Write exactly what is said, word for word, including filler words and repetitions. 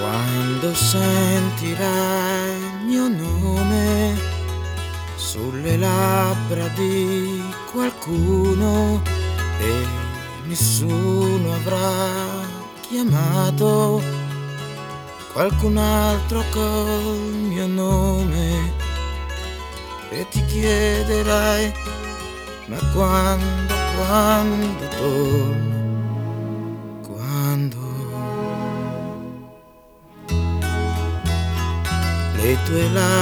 Quando sentirai il mio nome sulle labbra di qualcuno e nessuno avrà chiamato qualcun altro col mio nome, e ti chiederai: ma quando, quando torno, quando? Le tue labbra